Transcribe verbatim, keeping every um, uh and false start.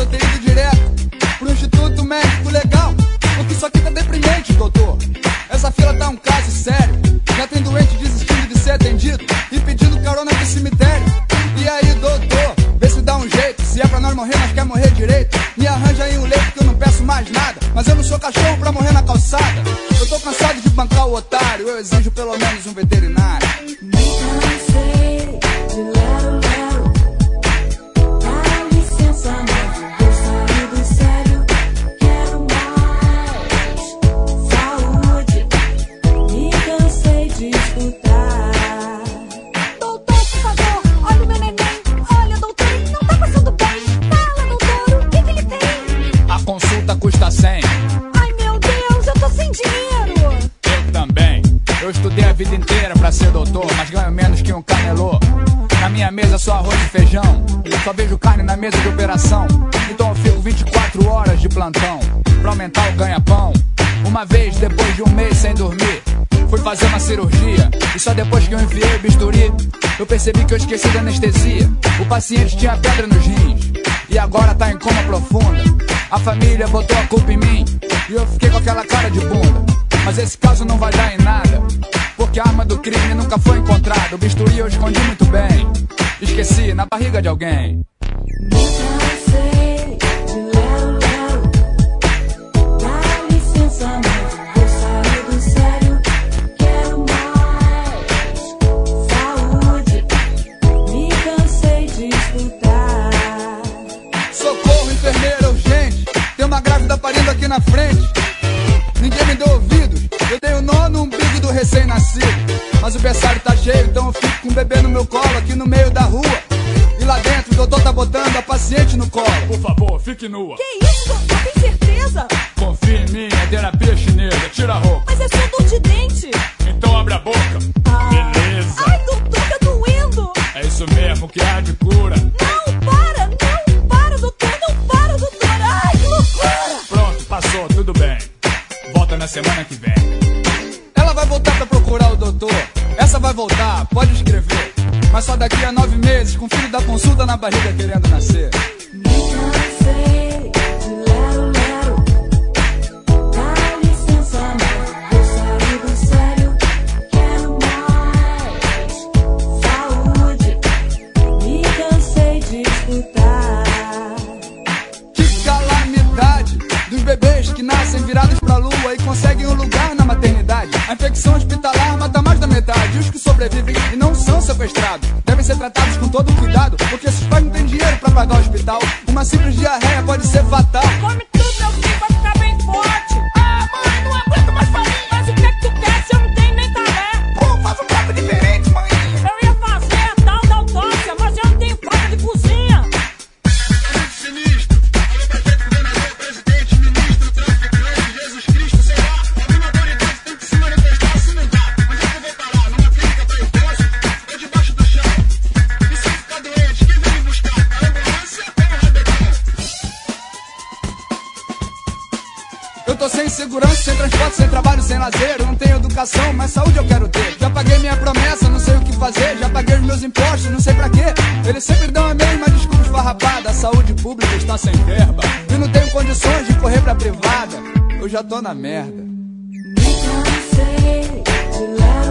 eu ter ido direto pro Instituto Médico Legal, porque isso aqui tá deprimente, doutor. Essa fila tá um caso sério. Já tem doente desistindo de ser atendido e pedindo carona pro cemitério. E aí, doutor, vê se dá um jeito. Se é pra nós morrer, nós quer morrer direito. Me arranja aí um leito que eu não peço mais nada, mas eu não sou cachorro pra morrer na calçada. Eu tô cansado de bancar o otário, eu exijo pelo menos um veterinário. Me cansei de lero, lero. Dá licença, não vou sair do sério. Quero mais saúde. Me cansei de escutar. Doutor, por favor, olha o meu neném. Olha, doutor, ele não tá passando bem. Fala, doutor, o que que ele tem? A consulta custa cem. Ai, meu Deus, eu tô sem dinheiro. Eu também. Eu estudei a vida inteira pra ser doutor, mas ganho menos que um camelô. Na minha mesa só arroz e feijão, só vejo carne na mesa de operação. Então eu fico vinte e quatro horas de plantão pra aumentar o ganha-pão. Uma vez, depois de um mês sem dormir, fui fazer uma cirurgia, e só depois que eu enfiei o bisturi, eu percebi que eu esqueci da anestesia. O paciente tinha pedra nos rins e agora tá em coma profunda. A família botou a culpa em mim e eu fiquei com aquela cara de bunda. Mas esse caso não vai dar em nada, porque a arma do crime nunca foi encontrada. O bisturi eu escondi muito bem, esqueci na barriga de alguém. Me cansei de lero, lero. Dá licença, não vou sair do sério. Quero mais saúde. Me cansei de escutar. Socorro, enfermeira, urgente. Tem uma grávida parindo aqui na frente. Ninguém me deu ouvidos. Eu dei o nó no umbigo do recém-nascido, mas o berçário tá cheio, então eu fico com o bebê no meu colo aqui no meio da rua. E lá dentro o doutor tá botando a paciente no colo. Por favor, fique nua. Que isso, doutor? Tem certeza? Confia em mim, é terapia chinesa. Tira a roupa. Mas é só dor de dente. Então abre a boca. Ah. Beleza. Ai, doutor, tá doendo. É isso mesmo, que há de cura. Não, para, não, para, doutor, não para, doutor. Ai, que loucura. Pronto, passou, tudo bem. Volta na semana que vem. Ela vai voltar pra procurar o doutor. Essa vai voltar, pode escrever. Mas só daqui a nove meses, com o filho da consulta na barriga querendo nascer. Me cansei de lero, lero. Dá licença, não vou sair do sério. Quero mais saúde. Me cansei de escutar. Que calamidade dos bebês que nascem virados pra lua e conseguem um lugar na maternidade. A infecção hospitalar mata mais da metade. E os que sobrevivem e não são sequestrados devem ser tratados com todo cuidado, porque se os pais não têm dinheiro pra pagar o hospital, uma simples diarreia pode ser fatal. Come tudo, meu filho, vai ficar bem forte. Ah, mãe, não aguento mais farinha. Mas o que é que tu quer se eu não tenho nem talher? Pô, faz um prato diferente, mãe. Eu ia fazer a tal da autópsia, mas eu não tenho falta de cozinha. Sinistro. Governador, presidente, ministro, traficante, Jesus Cristo, sei lá. Alguma autoridade tem que se manifestar, se negar. Onde é que eu vou parar? Numa clínica pra idosos? Ou debaixo do chão? E se eu ficar doente, quem vem me buscar? A ambulância ou o rabetão? Eu tô sem segurança, sem transporte, sem trabalho, sem lazer. Eu não tenho educação, mas saúde eu quero ter. Já paguei minha promessa, não sei o que fazer. Já paguei os meus impostos, não sei pra quê. Eles sempre dão a mesma desculpa esfarrapada. A saúde pública está sem verba e não tenho condições de correr pra privada. Eu já tô na merda. Me cansei de lero.